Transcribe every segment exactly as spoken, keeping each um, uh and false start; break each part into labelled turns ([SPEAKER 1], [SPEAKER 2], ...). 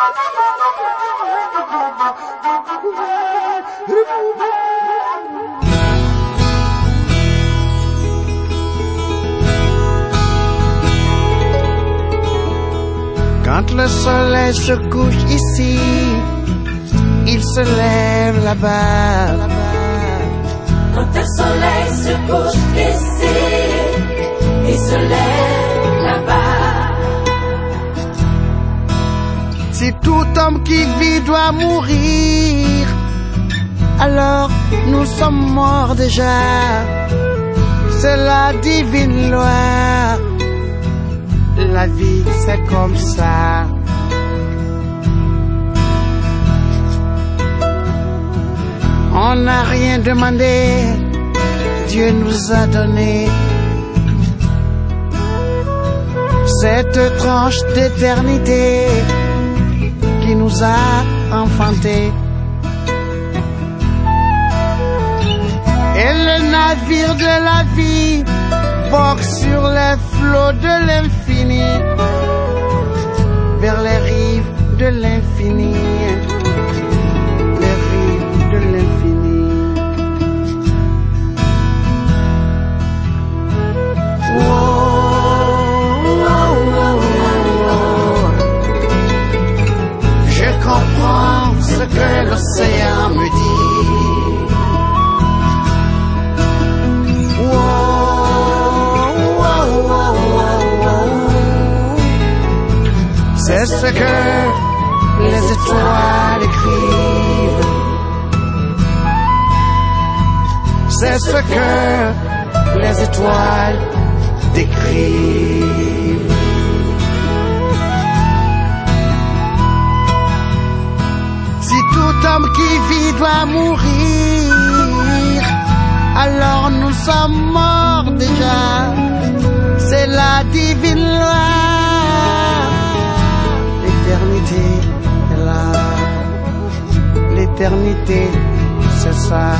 [SPEAKER 1] Quand le soleil se couche ici, il se lève là-bas.
[SPEAKER 2] Quand le soleil se couche ici, il se lève là-bas.
[SPEAKER 1] Si tout homme qui vit doit mourir, alors nous sommes morts déjà. C'est la divine loi. La vie, c'est comme ça. On n'a rien demandé, Dieu nous a donné cette tranche d'éternité qui nous a enfantés. Et le navire de la vie vogue sur les flots de l'infini, vers les rives de l'infini, les rives de l'infini. Oh, oh, oh, oh, oh. Je comprends ce que l'océan me dit. C'est ce que les étoiles écrivent. C'est ce que les étoiles décrivent. Si tout homme qui vit doit mourir, alors nous sommes morts déjà. C'est la divine loi. L'éternité est là. L'éternité, c'est ça.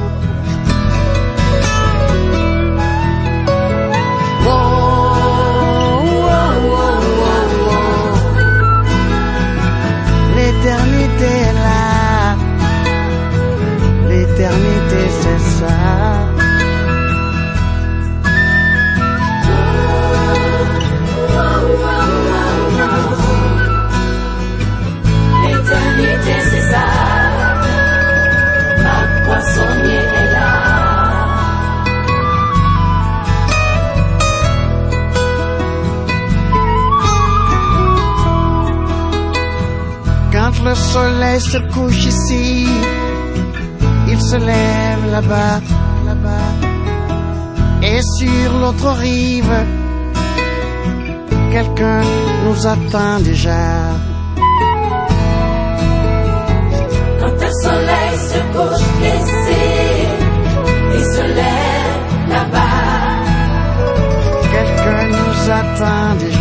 [SPEAKER 1] Oh, oh, oh, oh, oh. L'éternité est là. L'éternité, c'est ça.
[SPEAKER 2] L'éternité, c'est ça. Ma poissonnier est là.
[SPEAKER 1] Quand le soleil se couche ici, il se lève là-bas, là-bas. Et sur l'autre rive, quelqu'un nous attend déjà.
[SPEAKER 2] Quand le soleil se couche ici, il se lève là-bas.
[SPEAKER 1] Quelqu'un nous attend déjà.